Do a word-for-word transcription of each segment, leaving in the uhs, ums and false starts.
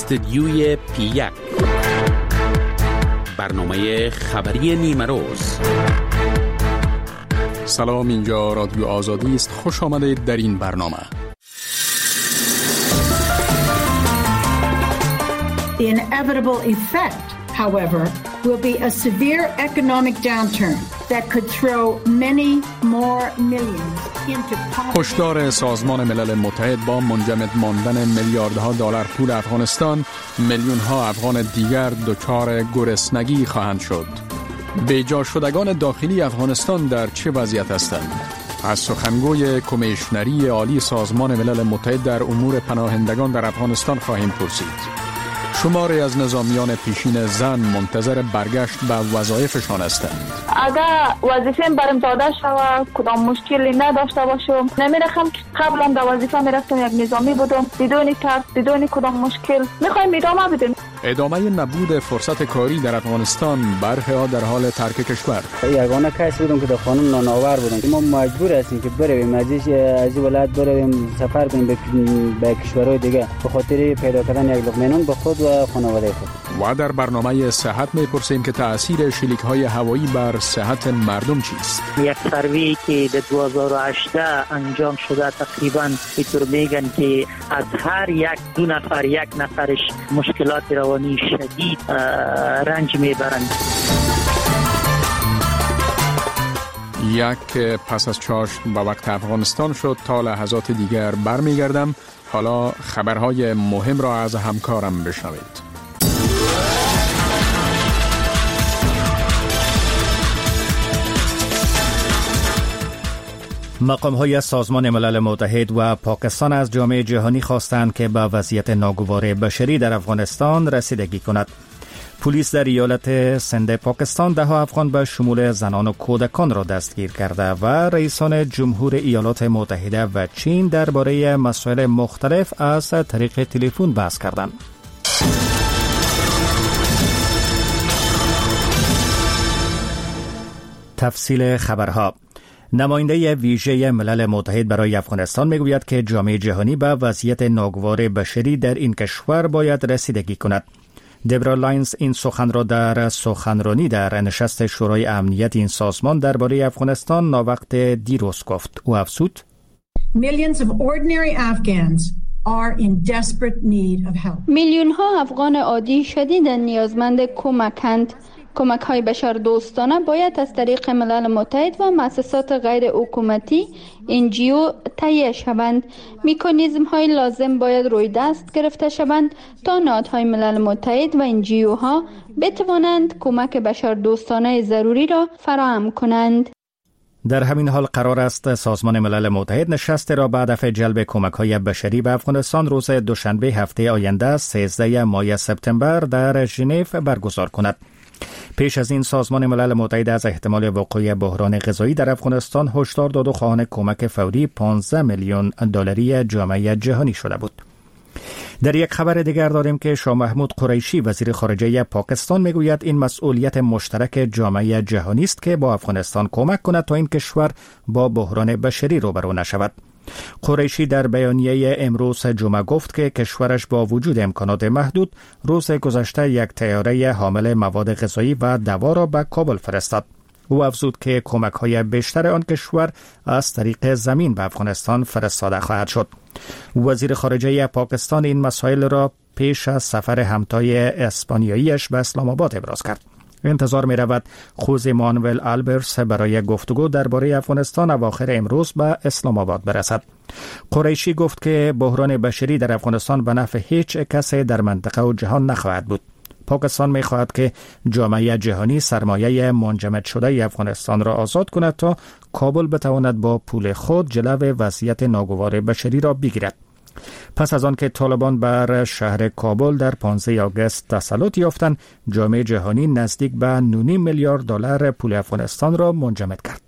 استدیوی پی یک، برنامه خبری نیمه روز. سلام، اینجا رادیو آزادی است. خوش آمدید در این برنامه. The inevitable effect, however, will be a severe economic downturn that could throw many more millions into poverty. هشدار سازمان ملل متحد با منجمد ماندن میلیاردها دلار پول افغانستان، میلیون ها افغان دیگر دچار گرسنگی خواهند شد. بیجا شدگان داخلی افغانستان در چه وضعیت هستند؟ از سخنگوی کمیشنری عالی سازمان ملل متحد در امور پناهندگان در افغانستان خواهیم پرسید. شماری از نظامیان پیشین زن منتظر برگشت به وظایفشان هستند. اگر وظیفه برم داده شود کدام مشکلی نداشته باشم، نمی‌رخم که قبلا در وظیفه میرفتم یک نظامی بودم بدون ترس بدون کدام مشکل. میخوایم ادامه بدیم. ادامه نبود فرصت کاری در افغانستان، برخی ها در حال ترک کشور. یگانه کسی بودم که در قانون نانآور بودم. ما مجبور هستیم که برویم از این ولایت برویم سفر کنیم به کشورهای دیگه به خاطر پیدا کردن یک لقمه نان به خود و خانواده خود. و در برنامه صحت میپرسیم که تأثیر شلیک‌های هوایی بر صحت مردم چیست؟ یک سروی که در دو هزار و هجده انجام شده تقریباً اینطور میگن که از هر یک دو نفر یک نفرش مشکلات روانی شدید رنج میبرند. یک پس از چاشت به وقت افغانستان شد. تا لحظات دیگر برمیگردم. حالا خبرهای مهم را از همکارم بشنوید. مقام‌های سازمان ملل متحد و پاکستان از جامعه جهانی خواستند که به وضعیت ناگوار بشری در افغانستان رسیدگی کند. پلیس در ایالت سند پاکستان ده ها افغان به شمول زنان و کودکان را دستگیر کرده و رئیسان جمهور ایالات متحده و چین درباره مسائل مختلف از طریق تلفن بحث کردند. تفصیل خبرها. نماینده ویژه ملل متحد برای افغانستان میگوید که جامعه جهانی به وضعیت ناگوار بشری در این کشور باید رسیدگی کند. دبرا لاینز این سخن را در سخنرانی در نشست شورای امنیت این سازمان درباره افغانستان ناوقت دیروز گفت. او افزود: Millions of ordinary Afghans are in desperate need of help. میلیون ها افغان عادی شدیداً نیازمند کمکند. کمک های بشر دوستانه باید از طریق ملل متحد و مؤسسات غیر حکومتی ان جی او تهیه شوند. مکانیزم های لازم باید روی دست گرفته شوند تا نهادهای ملل متحد و ان جی او ها بتوانند کمک بشر دوستانه ضروری را فراهم کنند. در همین حال قرار است سازمان ملل متحد نشست را به هدف جلب کمک‌های بشری به افغانستان روز دوشنبه هفته آینده سیزده ماه سپتامبر در ژنو برگزار کند. پیش از این سازمان ملل متحد از احتمال وقوع بحران غذایی در افغانستان هشدار داد و خواهان کمک فوری پانزده میلیون دلاری جامعه جهانی شده بود. در یک خبر دیگر داریم که شاه محمود قریشی وزیر خارجه پاکستان میگوید این مسئولیت مشترک جامعه جهانی است که با افغانستان کمک کند تا این کشور با بحران بشری روبرو نشود. قریشی در بیانیه امروز جمعه گفت که کشورش با وجود امکانات محدود روز گذشته یک طیاره حامل مواد غذایی و دوا را به کابل فرستاد. او افزود که کمک‌های بیشتر آن کشور از طریق زمین به افغانستان فرستاده خواهد شد. وزیر خارجه پاکستان این مسائل را پیش از سفر همتای اسپانیاییش به اسلام آباد ابراز کرد. انتظار می رود خوزه مانوئل آلبرتس برای گفتگو درباره افغانستان اواخر امروز به اسلام آباد برسد. قریشی گفت که بحران بشری در افغانستان به نفع هیچ کسی در منطقه و جهان نخواهد بود. پاکستان می خواهد که جامعه جهانی سرمایه منجمد شده افغانستان را آزاد کند تا کابل بتواند با پول خود جلو وضعیت ناگوار بشری را بگیرد. پس از آن که طالبان بر شهر کابل در پانزده آگوست تسلط یافتند، جامعه جهانی نزدیک به نه میلیارد دلار پول افغانستان را منجمد کرد.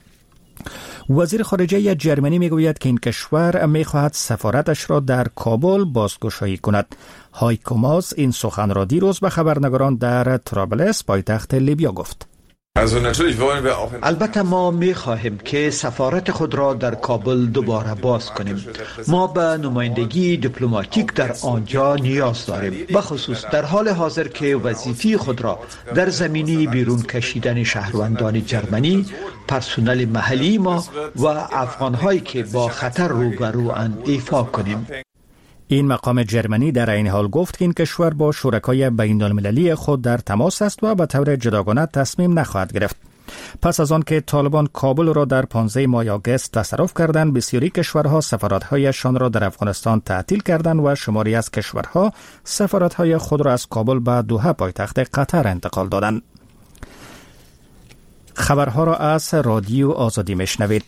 وزیر خارجه جرمنی میگوید که این کشور میخواهد سفارتش را در کابل بازگشایی کند. هایکو ماس این سخن را دیروز به خبرنگاران در طرابلس پایتخت لیبیا گفت. البته ما می خواهیم که سفارت خود را در کابل دوباره باز کنیم. ما به نمایندگی دیپلماتیک در آنجا نیاز داریم، به خصوص در حال حاضر که وظیفه خود را در زمینه بیرون کشیدن شهروندان جرمنی، پرسنل محلی ما و افغان‌هایی که با خطر روبروان ایفا کنیم. این مقام جرمنی در این حال گفت که این کشور با شرکای بین المللی خود در تماس است و به طور جداگانه تصمیم نخواهد گرفت. پس از آن که طالبان کابل را در پانزده ماه آگوست تصرف کردند، بسیاری کشورها سفارت‌هایشان را در افغانستان تعطیل کردند و شماری از کشورها سفارت‌های خود را از کابل به دوحه پایتخت قطر انتقال دادند. خبرها را از رادیو آزادی میشنوید.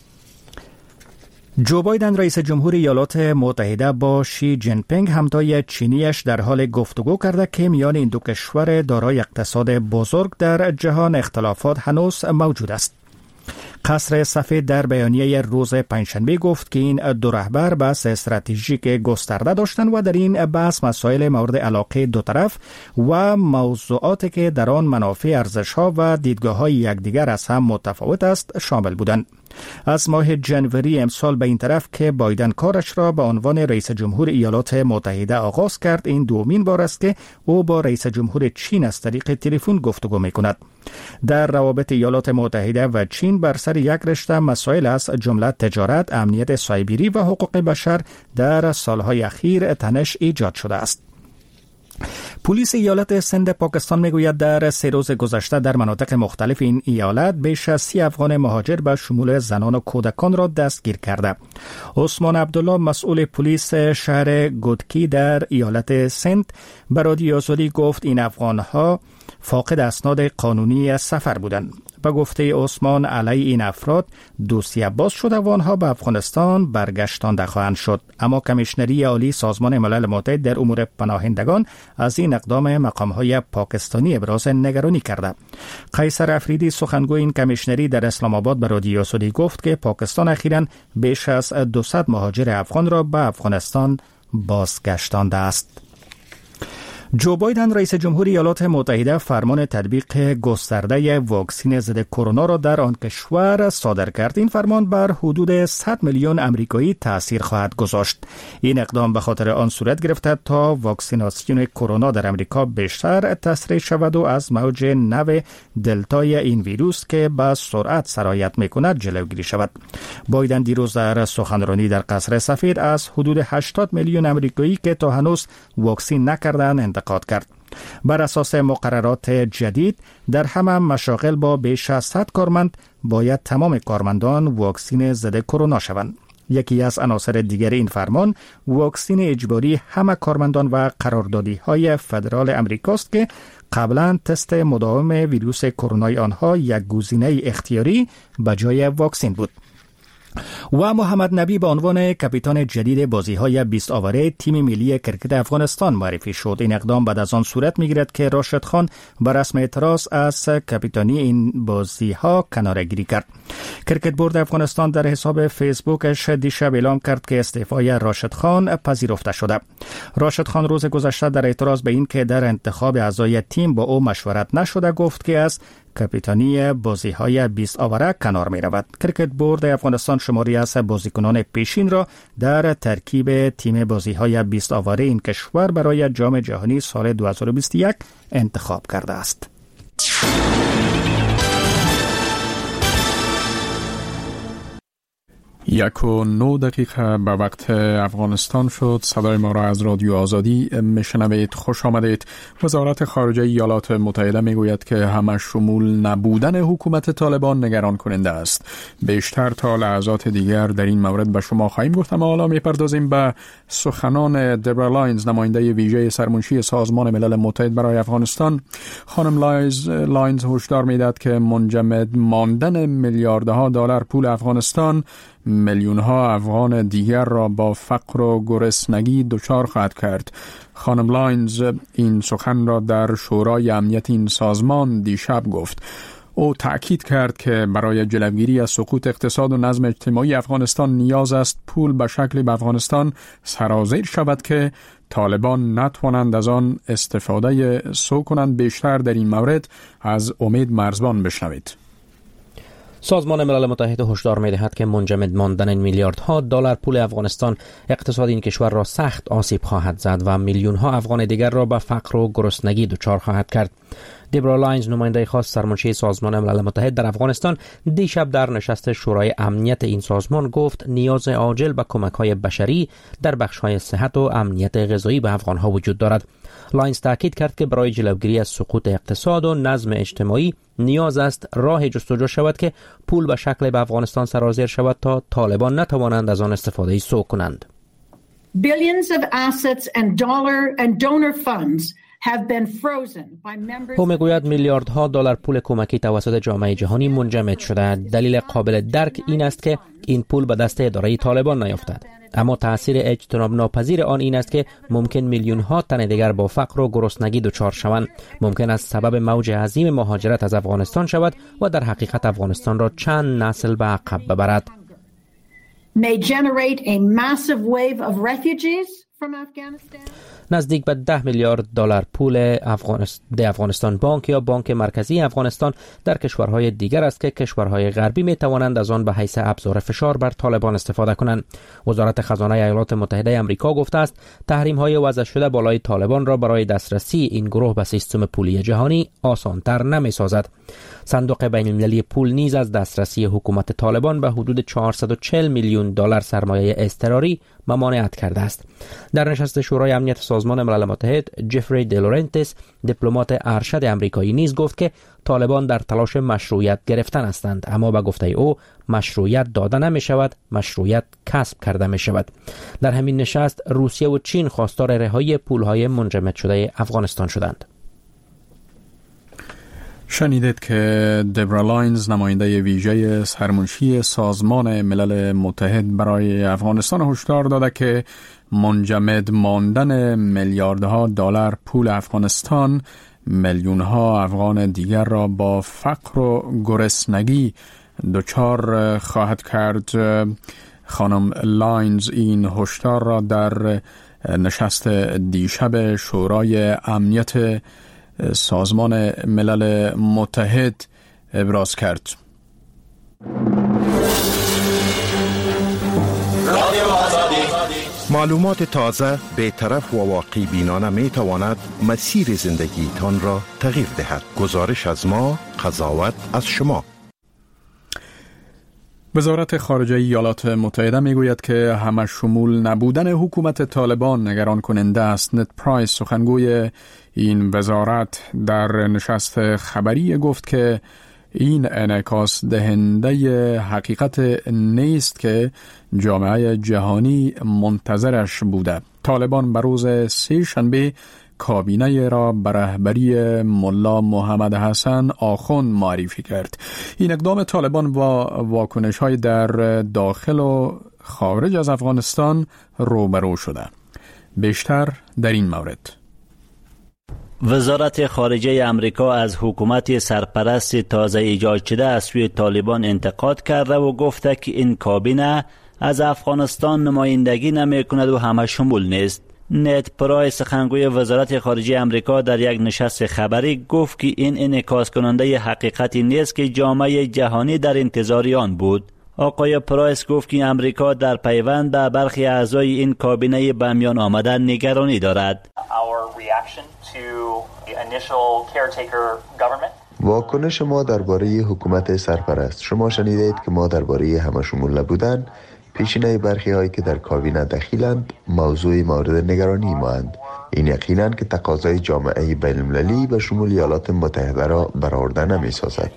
جو بایدن رئیس جمهور ایالات متحده با شی جین پینگ همتای چینیش در حال گفتگو کرده که میان این دو کشور دارای اقتصاد بزرگ در جهان اختلافات هنوز موجود است. قصر سفید در بیانیه روز پنجشنبه گفت که این دو رهبر بحث استراتژیک گسترده داشتند و در این بحث مسائل مورد علاقه دو طرف و موضوعاتی که در آن منافع، ارزش‌ها و دیدگاه‌های یکدیگر از هم متفاوت است شامل بودند. از ماه جنوری امسال به این طرف که بایدن کارش را به عنوان رئیس جمهور ایالات متحده آغاز کرد، این دومین بار است که او با رئیس جمهور چین از طریق تلفن گفتگو می‌کند. در روابط ایالات متحده و چین بر سر یک رشته مسائل از جمله تجارت، امنیت سایبری و حقوق بشر در سالهای اخیر تنش ایجاد شده است. پلیس ایالت سند پاکستان میگوید در سه روز گذشته در مناطق مختلف این ایالت بیش از سی افغان مهاجر به شمول زنان و کودکان را دستگیر کرده. عثمان عبدالله مسئول پلیس شهر گودکی در ایالت سند به رادیو آزادی گفت این افغانها فاقد اسناد قانونی سفر بودند. به گفته عثمان علیه این افراد دوسیه باز شده و آنها به افغانستان برگشتانده خواهند شد، اما کمیشنری عالی سازمان ملل متحد در امور پناهندگان از این اقدام مقام‌های پاکستانی ابراز نگرانی کرده. قیصر افریدی سخنگوی این کمیشنری در اسلام آباد به رادیو آزادی گفت که پاکستان اخیراً بیش از دویست مهاجر افغان را به افغانستان بازگشتانده است. جو بایدن رئیس جمهور ایالات متحده فرمان تطبیق گسترده واکسن ضد کرونا را در آن کشور صادر کرد. این فرمان بر حدود صد میلیون امریکایی تأثیر خواهد گذاشت. این اقدام به خاطر آن صورت گرفته تا واکسیناسیون کرونا در امریکا بیشتر تسریع شود و از موج نو دلتای این ویروس که به سرعت سرایت میکند جلوگیری شود. بایدن دیروز در سخنرانی در قصر سفید از حدود هشتاد میلیون امریکایی که تا هنوز واکسین نکردند انتقاد کرد. بر اساس مقررات جدید در همه مشاغل با بیش از صد کارمند باید تمام کارمندان واکسین ضد کرونا شوند. یکی از عناصر دیگر این فرمان واکسین اجباری همه کارمندان و قراردادی‌های فدرال امریکاست که قبلا تست مداوم ویروس کرونا آنها یک گزینه اختیاری به جای واکسن بود. و محمد نبی به عنوان کاپیتان جدید بازی‌های بیست آوره تیم ملی کرکت افغانستان معرفی شد. این اقدام بعد از آن صورت می‌گیرد که راشد خان به رسم اعتراض از کاپیتانی این بازی‌ها کناره‌گیری کرد. کرکت بورد افغانستان در حساب فیسبوکش دیشب اعلام کرد که استعفای راشد خان پذیرفته شده. راشد خان روز گذشته در اعتراض به این که در انتخاب اعضای تیم با او مشورت نشده گفت که از کاپیتانی بازی‌های بیست آوره کنار می‌رود. کرکت بورد افغانستان شماری از بازیکنان پیشین را در ترکیب تیم بازی‌های بیست آوره این کشور برای جام جهانی سال دو هزار و بیست و یک انتخاب کرده است. یک و نو دقیقه به وقت افغانستان شد. صدای ما را از رادیو آزادی میشنوید. خوش آمدید. وزارت خارجه ایالات متحده میگوید که همه شمول نبودن حکومت طالبان نگران کننده است. بیشتر تا لحظات دیگر در این مورد به شما خواهیم گفت، اما حالا میپردازیم به سخنان دبرا لاینز، نماینده ویژه سرمنشی سازمان ملل متحد برای افغانستان. خانم لاینز لاینز هشدار میداد که منجمد ماندن میلیاردها دلار پول افغانستان میلیون ها افغان دیگر را با فقر و گرسنگی دچار خواهد کرد. خانم لاینز این سخن را در شورای امنیت این سازمان دیشب گفت. او تأکید کرد که برای جلوگیری از سقوط اقتصاد و نظم اجتماعی افغانستان نیاز است پول به شکلی به افغانستان سرازیر شود که طالبان نتوانند از آن استفاده سو کنند. بیشتر در این مورد از امید مرزبان بشنوید. سازمان ملل متحد هشدار می‌دهد که منجمد ماندن میلیاردها دلار پول افغانستان اقتصاد این کشور را سخت آسیب خواهد زد و میلیون‌ها افغان دیگر را به فقر و گرسنگی دچار خواهد کرد. دیبرا لاینز، نماینده خاص سرمنشی سازمان ملل متحد در افغانستان، دیشب در نشست شورای امنیت این سازمان گفت نیاز عاجل به کمک‌های بشری در بخش‌های صحت و امنیت غذایی به افغان‌ها وجود دارد. لاینز تاکید کرد که برای جلوگیری از سقوط اقتصاد و نظم اجتماعی نیاز است راه جستجو شود که پول به شکل به افغانستان سرازیر شود تا طالبان نتوانند از آن استفاده سو کنند. Billions of assets and dollar and donor funds have been frozen by members. او میگوید میلیاردها دلار پول کمکی توسط جامعه جهانی منجمد شده. دلیل قابل درک این است که این پول به دست اداره طالبان نیفتد. اما تأثیر اجتناب ناپذیر آن این است که ممکن میلیون ها تن دیگر با فقر و گرسنگی دچار شوند. ممکن است سبب موج عظیم مهاجرت از افغانستان شود و در حقیقت افغانستان را چند نسل به عقب ببرد. May generate a massive wave of refugees from Afghanistan. نزدیک به ده میلیارد دلار پول افغانستان افغانستان بانک یا بانک مرکزی افغانستان در کشورهای دیگر است که کشورهای غربی می توانند از آن به حیث ابزار فشار بر طالبان استفاده کنند. وزارت خزانه ایالات متحده آمریکا گفته است تحریم های وضع شده بالای طالبان را برای دسترسی این گروه به سیستم پولی جهانی آسانتر نمی سازد. صندوق بین المللی پول نیز از دسترسی حکومت طالبان به حدود چهارصد و چهل میلیون دلار سرمایه اضطراری ممانعت کرده است. در نشست شورای امنیت سازمان ملل متحد، جفری دلورنتس، دیپلمات ارشد آمریکایی نیز گفت که طالبان در تلاش مشروعیت گرفتن هستند، اما به گفته او مشروعیت داده نمی شود، مشروعیت کسب کرده می شود. در همین نشست روسیه و چین خواستار رهایی پولهای منجمد شده افغانستان شدند. شنیدید که دیبرا لاینز، نماینده ویژه سرمنشی سازمان ملل متحد برای افغانستان، هشدار داده که منجمد ماندن میلیاردها دلار پول افغانستان میلیونها افغان دیگر را با فقر و گرسنگی دچار خواهد کرد. خانم لاینز این هشدار را در نشست دیشب شورای امنیت سازمان ملل متحد ابراز کرد. معلومات تازه، بی‌طرف و واقعی بینانه می تواند مسیر زندگی تان را تغییر دهد. گزارش از ما، قضاوت از شما. وزارت خارجه ایالات متحده می گوید که همه شمول نبودن حکومت طالبان نگران کننده است. نت پرایس، سخنگوی این وزارت، در نشست خبری گفت که این انعکاس دهنده حقیقت نیست که جامعه جهانی منتظرش بوده. طالبان بر روز سه شنبه کابینه را به رهبری ملا محمد حسن آخوند معرفی کرد. این اقدام طالبان با واکنش‌های در داخل و خارج از افغانستان روبرو شده. بیشتر در این مورد. وزارت خارجه امریکا از حکومت سرپرست تازه ایجاد شده از سوی طالبان انتقاد کرده و گفته که این کابینه از افغانستان نمایندگی نمی کند و همه شمول نیست. نت پرایس، سخنگوی وزارت خارجه امریکا، در یک نشست خبری گفت که این انعکاس کننده حقیقتی نیست که جامعه جهانی در انتظار آن بود. آقای پرایس گفت که امریکا در پیوند به برخی اعضای این کابینه به میان آمدن نگرانی دارد. واکنش ما درباره حکومت سرپرست، شما شنیدید که ما درباره همه شمول نبودن پیشینه برخی هایی که در کابینه دخیلند موضوع مورد نگرانی ماند. این یقیناً که تقاضای جامعه بین المللی به شمول ایالات متحده را برآورده نمی سازد.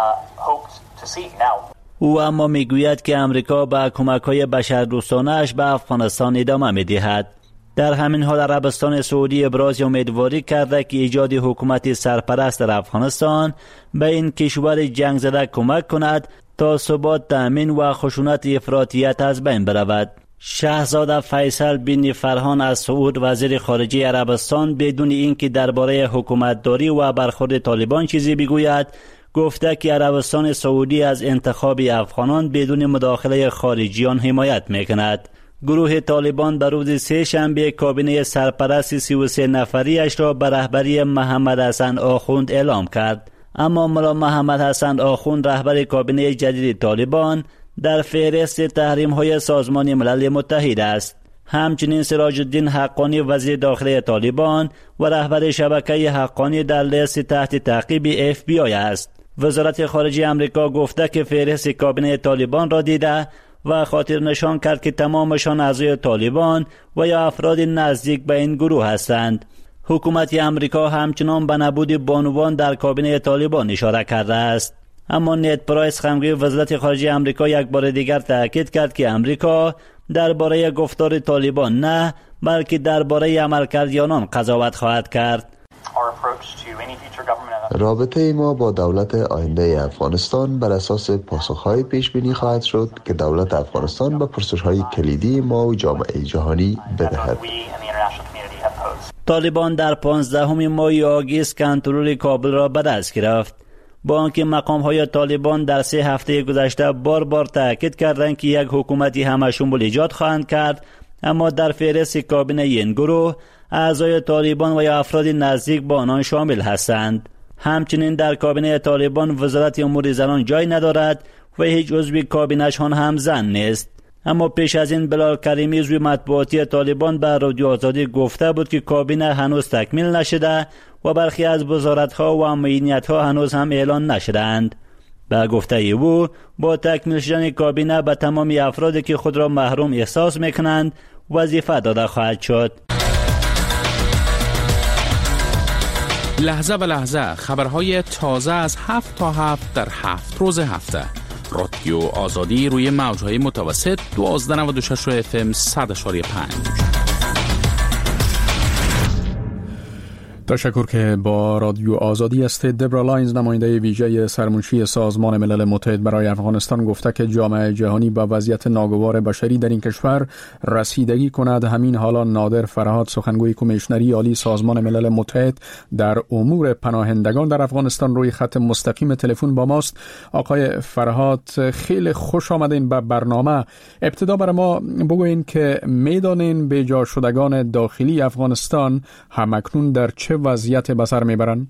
او اما میگوید که امریکا با کمک‌های بشردوستانه‌اش به افغانستان ادامه می‌دهد. در همین حال عربستان سعودی ابراز امیدواری کرده که ایجاد حکومت سرپرست در افغانستان به این کشور جنگ زده کمک کند تا ثبات تامین و خشونت افراطیت از بین برود. شاهزاده فیصل بن فرهان از سعود، وزیر خارجه عربستان، بدون اینکه درباره حکومتداری و برخورد طالبان چیزی بگوید، گفته که عربستان سعودی از انتخاب افغانان بدون مداخله خارجیان حمایت میکند. گروه طالبان در روز سه شنبه کابینه سرپرست سی و سه نفریش را به رهبری محمد حسن آخوند اعلام کرد. اما ملا محمد حسن آخوند رهبر کابینه جدید طالبان در فهرست تحریم‌های سازمان ملل متحد است. همچنین سراج الدین حقانی وزیر داخلی طالبان و رهبر شبکه حقانی در لیست تحت تعقیب اف بی آی است. وزارت خارجه آمریکا گفته که فهرست کابینه طالبان را دیده و خاطر نشان کرد که تمامشان اعضای طالبان و یا افراد نزدیک به این گروه هستند. حکومت آمریکا همچنان به نبود بانوان در کابینه طالبان اشاره کرده است. اما نید پرایس خمگوی وزارت خارجه آمریکا یک بار دیگر تاکید کرد که آمریکا درباره گفتار طالبان نه بلکه درباره عملکرد آنان قضاوت خواهد کرد. رابطه ما با دولت آینده افغانستان بر اساس پاسخهای پیش بینی خواهد شد که دولت افغانستان به پرسش‌های کلیدی ما و جامعه جهانی بدهد. طالبان در پانزدهم ماه آگوست کنترل کابل را به دست گرفت. با آنکه مقام‌های طالبان در سه هفته گذشته بار بار تاکید کردند که یک حکومتی همه‌شمول ایجاد خواهند کرد، اما در فهرست کابینه این گروه اعضای طالبان و یا افراد نزدیک با آنان شامل هستند. همچنین در کابینه طالبان وزارت امور زنان جای ندارد و هیچ عضو کابینه‌شان هم زن نیست. اما پیش از این بلال کریمی عضو مطبوعاتی طالبان به رادیو آزادی گفته بود که کابینه هنوز تکمیل نشده و برخی از وزارت‌ها و معینیت‌ها هنوز هم اعلان نشده‌اند. به گفته او با تکمیل شدن کابینه به تمام افرادی که خود را محروم احساس می‌کنند وظیفه داده خواهد شد. لحظه به لحظه خبرهای تازه از هفت تا هفت در هفت روز هفته. رادیو آزادی روی موج‌های متوسط دوازده و نود و شش اف ام صد اشاری پنج. تشکر که با رادیو آزادی است. دبرا لاینز نماینده ویژه سرمنشی سازمان ملل متحد برای افغانستان گفته که جامعه جهانی با وضعیت ناگوار بشری در این کشور رسیدگی کند. همین حالا نادر فرهاد سخنگوی کمیشنری عالی سازمان ملل متحد در امور پناهندگان در افغانستان روی خط مستقیم تلفن با ماست. آقای فرهاد خیلی خوش آمدین به برنامه. ابتدا برای ما بگوین که میدانین به جا شدگان داخلی افغانستان همکنون در چه وضعیت به سر میبرن؟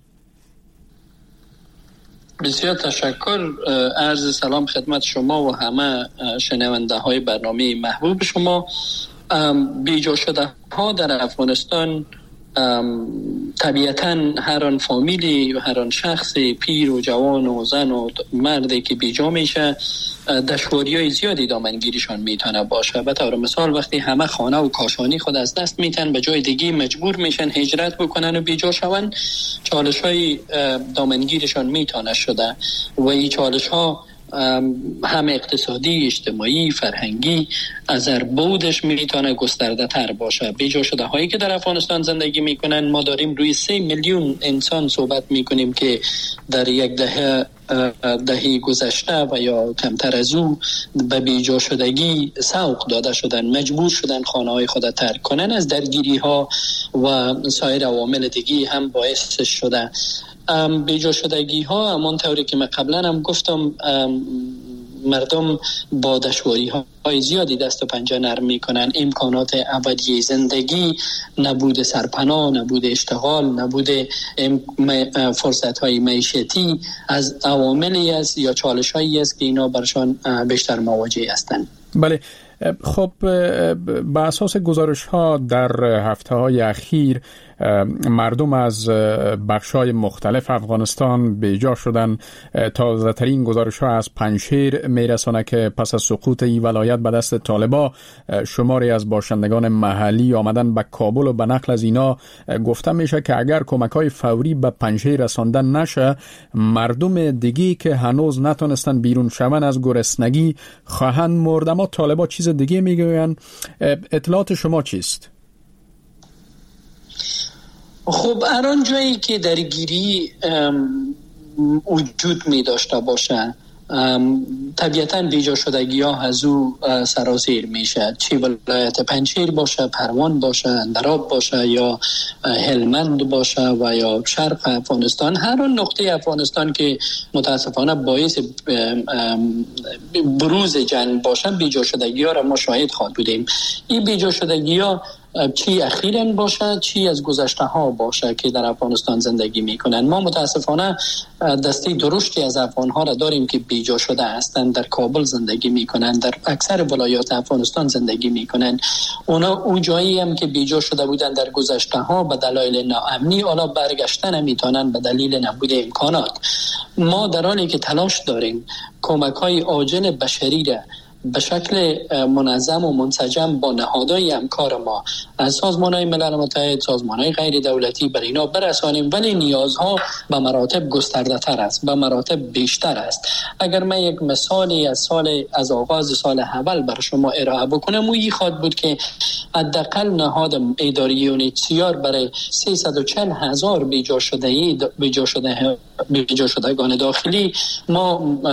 بسیار تشکر. عرض سلام خدمت شما و همه شنونده های برنامه محبوب شما. بیجا شده ها در افغانستان طبیعتاً هر آن فامیلی و هر آن شخص پیر و جوان و زن و مردی که بیجا میشه دشواری‌های زیادی دامنگیریشان میتونه باشه. به طور مثال وقتی همه خانه و کاشانی خود از دست میتن به جای دیگه مجبور میشن هجرت بکنن و بیجا شون، چالش‌های دامنگیرشان میتونه شده و این چالش‌ها هم اقتصادی، اجتماعی، فرهنگی از اربودش میتونه گسترده تر باشه. بیجا شده هایی که در افغانستان زندگی میکنن، ما داریم روی سه میلیون انسان صحبت میکنیم که در یک دهه دهه گذشته و یا کمتر از او به بیجا شدگی سوق داده شدن، مجبور شدن خانه های خود ترک کنن. از درگیری ها و سایر عوامل دیگی هم باعث شده بیجا شدگی ها. همون طوری که من قبلا هم گفتم مردم با دشواری های زیادی دست و پنجه نرم میکنن. امکانات ابدی زندگی، نبود سرپناه، نبود اشتغال، نبود فرصت های معیشتی از عواملی است یا چالش هایی است که اینا برشان بیشتر مواجه هستند. بله، خب به اساس گزارش ها در هفته های اخیر مردم از بخش‌های مختلف افغانستان بیجا شدن. تازه ترین گزارش ها از پنجشیر میرسانه که پس از سقوط این ولایت به دست طالبا شماری از باشندگان محلی آمدن به کابل و به نقل از اینا گفته میشه که اگر کمک‌های فوری به پنجشیر رساندن نشه، مردم دیگی که هنوز نتونستن بیرون شون از گرسنگی خواهند مرد. اما طالبا چیز دیگه میگوین. اطلاعات شما چیست؟ خب الان جایی که درگیری وجود می داشته باشه طبیعتاً بیجا شدگی ها از او سرازیر میشه، چی ولایت پنجشیر باشه، پروان باشه، اندراب باشه یا هلمند باشه و یا شرق افغانستان، هر اون نقطه افغانستان که متاسفانه باعث بروز جنگ باشه بیجا شدگی ها را ما شاهد خواهد بودیم. این بیجا شدگی ها چی اخیراً باشه چی از گذشته ها باشه که در افغانستان زندگی میکنن. ما متاسفانه دسته درشتی از افغان ها را داریم که بیجا شده هستند، در کابل زندگی میکنن، در اکثر ولایات افغانستان زندگی میکنن. اونا اون جایی هم که بیجا شده بودن در گذشته ها به دلایل ناامنی، حالا برگشتن نمیتونن به دلیل نبود امکانات. ما در حالی که تلاش داریم کمک های عاجل بشری را به شکل منظم و منسجم با نهادهای همکار ما از سازمان‌های ملل متحد، سازمان‌های غیر دولتی بر اینا برسانیم، ولی نیازها به مراتب گسترده‌تر است، به مراتب بیشتر است. اگر من یک مثالی از سال از آغاز سال اول بر شما ارائه بکنم، و این خواهد بود که حداقل نهاد اداری یونیسیار برای سیصد و چهل هزار بیجا شده بیجا شده بیجا شدگان داخلی ما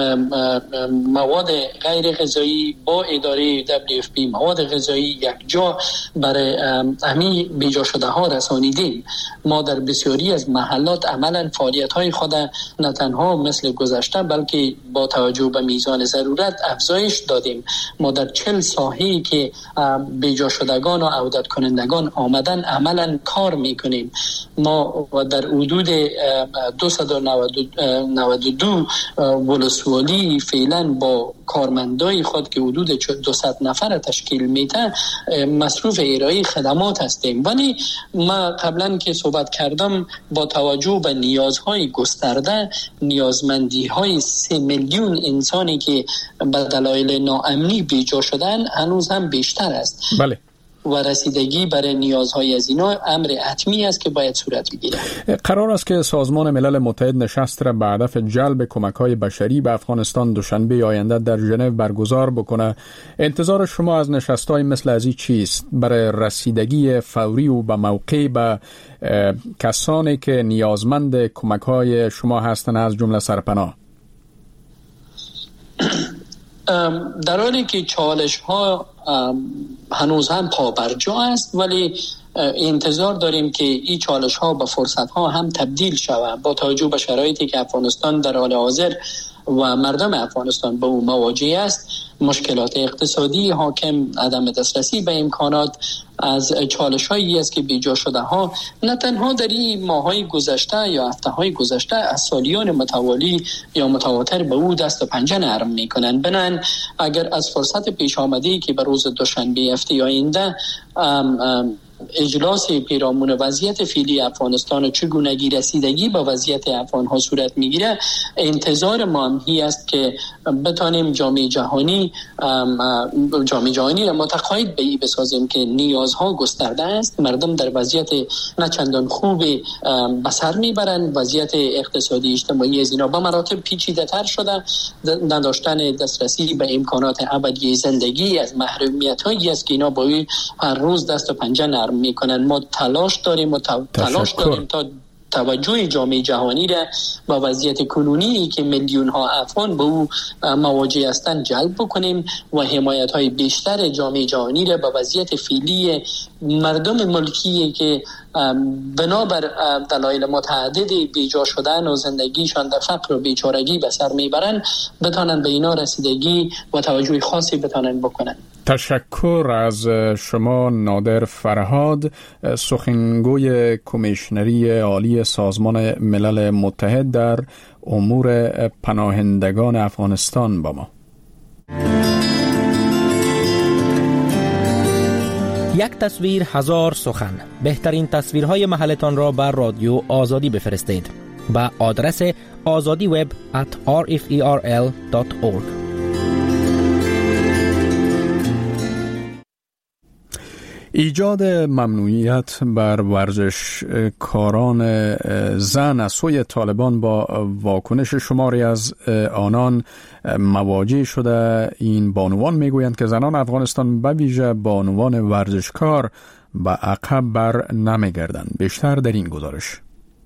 مواد غیر غذایی با اداره دبلیو اف پی مواد غذایی یک جا برای همین بیجا شده ها رسانیدیم. ما در بسیاری از محلات عملا فعالیت های خود نه تنها مثل گذشته بلکه با توجه به میزان ضرورت افزایش دادیم. ما در چهل ساحه‌ای که بیجا شدگان و عودت کنندگان آمدن عملا کار میکنیم. ما در حدود دویست و نود و دو ولسوالی فعلا با کارمندای خود که حدود دویست نفر تشکیل میده مصروف ارائه خدمات هستیم. ولی ما قبلا که صحبت کردم با توجه به نیازهای گسترده، نیازمندی‌های سه میلیون انسانی که به دلایل ناامنی بیجا شدن هنوز هم بیشتر است. بله. و رسیدگی برای نیازهای از اینا امر حتمی است که باید صورت بگیره. قرار است که سازمان ملل متحد نشست را به هدف جلب کمک‌های بشری به افغانستان دوشنبه آینده در ژنو برگزار بکنه. انتظار شما از نشست‌های مثل از این چیست برای رسیدگی فوری و به موقع به کسانی که نیازمند کمک‌های شما هستند، از جمله سرپناه؟ در حالی که چالش ها هنوز هم پا بر جا است، ولی انتظار داریم که این چالش ها به فرصت ها هم تبدیل شود با توجه به شرایطی که افغانستان در حال حاضر و مردم افغانستان به اون مواجه است. مشکلات اقتصادی حاکم، عدم دسترسی به امکانات، از چالش هایی است که بیجا شده ها نه تنها در این ماهای گذشته یا هفته های گذشته از سالیان متوالی یا متواتر به او دست و پنجه نرم میکنن. بنان اگر از فرصت پیش آمده که به روز دوشنبه هفته آینده ام ام اجلاس پیرامون وضعیت فعلی افغانستان و چگونگی رسیدگی با وضعیت افغان ها صورت میگیره، انتظار ما هم هی است که بتانیم جامعه جهانی جامعه جهانی را متقاعد به این بسازیم که نیازها گسترده است. مردم در وضعیت نه چندان خوب به سر میبرن، وضعیت اقتصادی اجتماعی از اینا به مراتب پیچیده تر شده، نداشتن دسترسی به امکانات ابدی زندگی از محرومیت هایی است که اینا با هر روز دست و پنجه نرم میکنن. ما تلاش داریم و تلاش داریم تا توجه جامعه جهانی را با وضعیت کنونی که میلیون ها افغان به او مواجه هستند جلب بکنیم و حمایت های بیشتر جامعه جهانی را با وضعیت فعلی مردم ملکی که بنابر دلایل متعدد بیجا شدن و زندگیشان در فقر و بیچارگی به سر میبرن بتانن به اینا رسیدگی و توجه خاصی بتانن بکنن. تشکر از شما نادر فرهاد، سخنگوی کمیشنری عالی سازمان ملل متحد در امور پناهندگان افغانستان با ما. یک تصویر هزار سخن. بهترین تصویرهای محلتان را بر رادیو آزادی بفرستید با آدرس آزادی وب ات آر اف ای آر ال دات اورگ. ایجاد ممنوعیت بر ورزشکاران زن از سوی طالبان با واکنش شماری از آنان مواجه شده. این بانوان میگویند که زنان افغانستان به ویژه بانوان ورزشکار به عقب بر نمیگردند. بیشتر در این گزارش.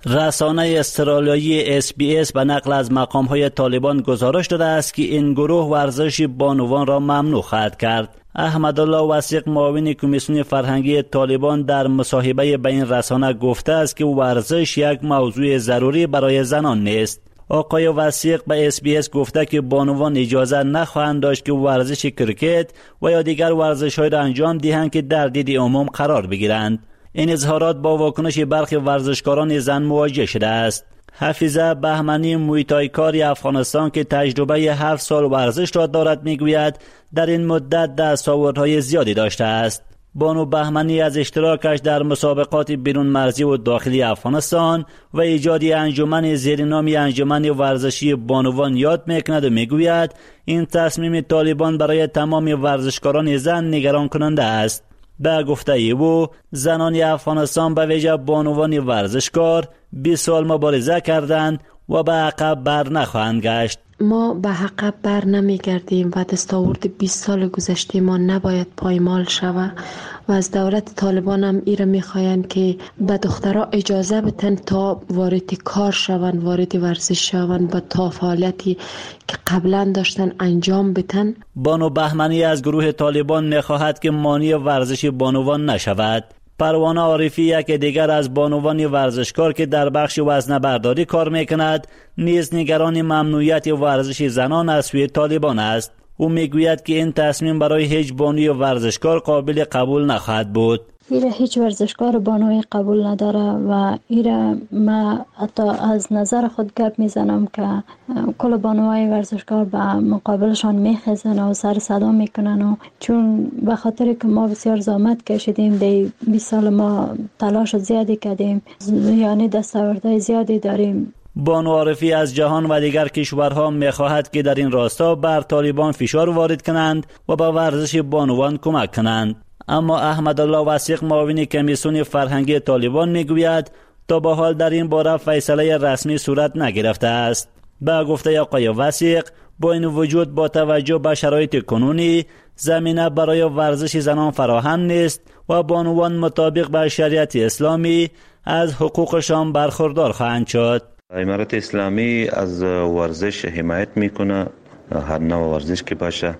رسانه استرالیایی اس بی اس به نقل از مقام‌های طالبان گزارش داده است که این گروه ورزش بانوان را ممنوع خواهد کرد. احمدالله وثیق معاون کمیسیون فرهنگی طالبان در مصاحبه به این رسانه گفته است که ورزش یک موضوع ضروری برای زنان نیست. آقای وثیق به اس بی اس گفته که بانوان اجازه نخواهند داشت که ورزش کرکت و یا دیگر ورزش‌های را انجام دهند که در دید عموم قرار بگیرند. این اظهارات با واکنش برخی ورزشکاران زن مواجه شده است. حفیظه بهمنی مویتایکاری افغانستان که تجربه هفت سال ورزش را دارد میگوید در این مدت دستاوردهای زیادی داشته است. بانو بهمنی از اشتراکش در مسابقات بیرون مرزی و داخلی افغانستان و ایجاد انجمن زیر نام انجمن ورزشی بانوان یاد میکند و میگوید این تصمیم طالبان برای تمام ورزشکاران زن نگران کننده است. به گفته او زنان افغانستان به ویژه بانوان ورزشکار بیست سال مبارزه کردند و به عقب بر نخواهند گشت. ما به عقب بر نمیگردیم و دستاورد بیست سال گذشته ما نباید پایمال شود و از دولت طالبان هم ایره میخواین که به دخترها اجازه بتن تا وارد کار شوند، وارد ورزش شوند و تا فعالیتی که قبلا داشتن انجام بتن. بانو بهمنی از گروه طالبان میخواهد که مانع ورزش بانوان نشود. پروانه عارفی یک دیگر از بانوان ورزشکار که در بخش وزنه برداری کار میکند نیز نگران ممنوعیت ورزش زنان از سوی طالبان است. او میگوید که این تصمیم برای هیچ بانوی ورزشکار قابل قبول نخواهد بود. ایره هیچ ورزشکار بانوی قبول نداره و ایره ما حتی از نظر خود گپ میزنم که کل بانوهای ورزشکار به مقابلشان میخزن و سر صدا میکنن و چون به خاطر که ما بسیار زحمت کشیدیم دی بیست سال ما تلاش زیادی کردیم یعنی دستاوردهای زیادی داریم. بانو عارفی از جهان و دیگر کشورها میخواهد که در این راستا بر طالبان فشار وارد کنند و به ورزش بانوان کمک کنند. اما احمدالله وثیق معاون کمیسیون فرهنگی طالبان میگوید تا به حال در این باره فیصله رسمی صورت نگرفته است. به گفته آقای وثیق با این وجود با توجه به شرایط کنونی زمینه برای ورزش زنان فراهم نیست و بانوان مطابق به شریعت اسلامی از حقوقشان برخوردار خواهند شد. امارت اسلامی از ورزش حمایت میکنه، هر نوع ورزش که باشه،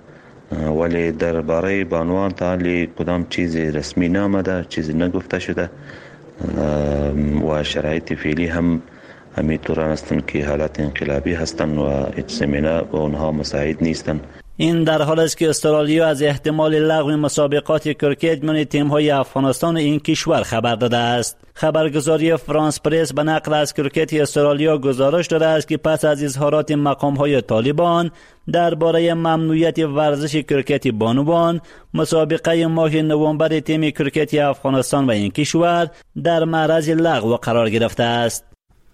ولی درباره بانوان تا حالی کدام چیزی رسمی نامده، چیزی نگفته شده و شرایط فعلی هم همینطور هستند که حالت انقلابی هستند و هیچ زمینه و اونها مساعد نیستند. این در حال است که استرالیا از احتمال لغو مسابقات کرکت میان تیم‌های افغانستان و این کشور خبر داده است. خبرگزاری فرانس پرس به نقل از کرکت استرالیا گزارش داده است که پس از اظهارات مقام‌های طالبان درباره ممنوعیت ورزش کرکت بانوان، مسابقه ماه نوامبر تیم کرکت افغانستان و این کشور در معرض لغو قرار گرفته است.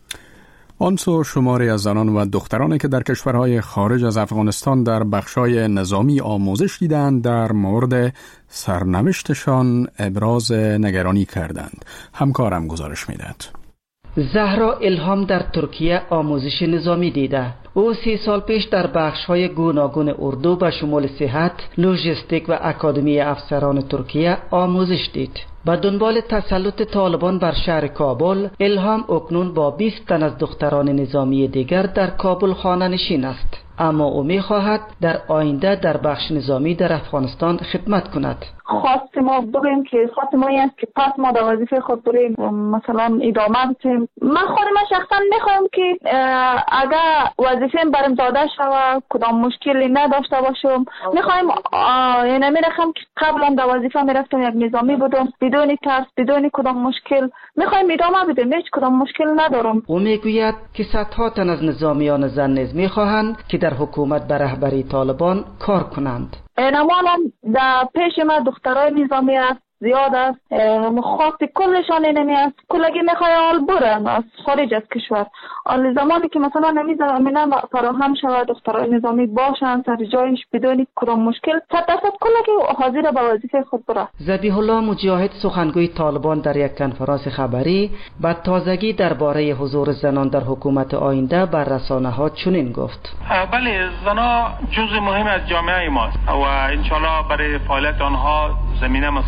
آنسو شماری از زنان و دخترانی که در کشورهای خارج از افغانستان در بخشای نظامی آموزش دیدند در مورد سرنوشتشان ابراز نگرانی کردند. همکارم گزارش میدهد. زهرا الهام در ترکیه آموزش نظامی دیده. او سی سال پیش در بخش‌های گوناگون اردو به شمول صحت، لوجستیک و اکادمی افسران ترکیه آموزش دید. به دنبال تسلط طالبان بر شهر کابل، الهام اکنون با بیست تن از دختران نظامی دیگر در کابل خانه نشین است. اما او می خواهد در آینده در بخش نظامی در افغانستان خدمت کند. خواست ما بگیم که خواست ما است که پس ما در وظیفه خود بریم مثلا ادامه بدیم. من خود من شخصا میخوام که اگر وظیفه برم داده شود کدام مشکلی نداشته باشم. میخوایم یعنی میرخم که قبلا در وظیفه میرفتم یک نظامی بودم بدون ترس بدون کدام مشکل. میخوایم ادامه بدیم، هیچ کدام مشکل ندارم. او میگوید که صدها تن از نظامیان زن نیز میخواهند که در حکومت به رهبری طالبان کار کنند. نمالا در پیش ما دخترای نظامی است زیاد است، خواست کلشان اینمی است کلگی میخواه آل برن از خارج از کشور. آل زمانی که مثلا نمی زمینه فراهم شود دخترای نظامی باشن سر جایش بدون کدام مشکل صد درصد کلگی حاضر به وظیفه خود بره. ذبیح الله مجاهد سخنگوی طالبان در یک کنفرانس خبری با تازگی درباره حضور زنان در حکومت آینده بر رسانه ها چنین گفت: بله، زنان جزء مهم از جامعه ماست و انشالله برای فعالیت آنها زمینه مساعد خواهد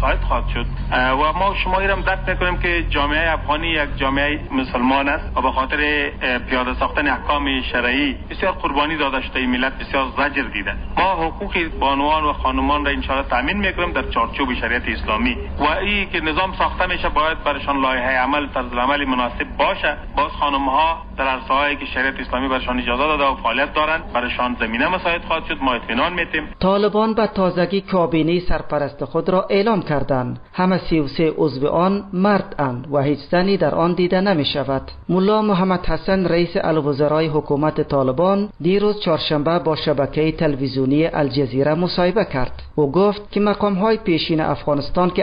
خواهد شد و ما شما ایرم درک میکنیم که جامعه افغانی یک جامعه مسلمان است و به خاطر پیاده ساختن احکام شرعی بسیار قربانی داده شده. ملت بسیار زجر دیده. ما حقوق بانوان و خانمان را ان شاء الله تامین میکنیم در چارچوب شریعت اسلامی و این که نظام ساخته میشه باید برشان لایحه عمل طرز عمل مناسب باشه. باز خانم ها در عرصه‌هایی که شریعت اسلامی برشان اجازه داده و فعالیت دارند برشان زمینه مساعد خواهد شد. ما اطمینان میتیم. طالبان به تازگی کابینه سرپرست خود را اعلام کردند. همه سی و سه عضو آن مرد اند و هیچ زنی در آن دیده نمی شود. ملا محمد حسن رئیس الوزرای حکومت طالبان دیروز چهارشنبه با شبکه تلویزیونی الجزیره مصاحبه کرد. او گفت که مقام‌های پیشین افغانستان که